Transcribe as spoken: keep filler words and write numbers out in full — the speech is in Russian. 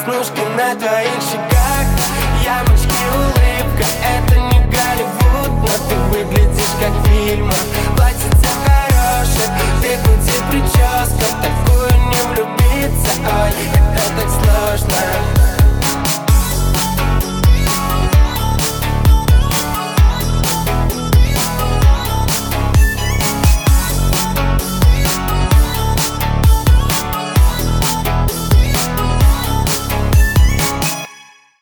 веснушки на твоих щеках. Ямочки, улыбка, это не Голливуд, но ты выглядишь как в фильмах.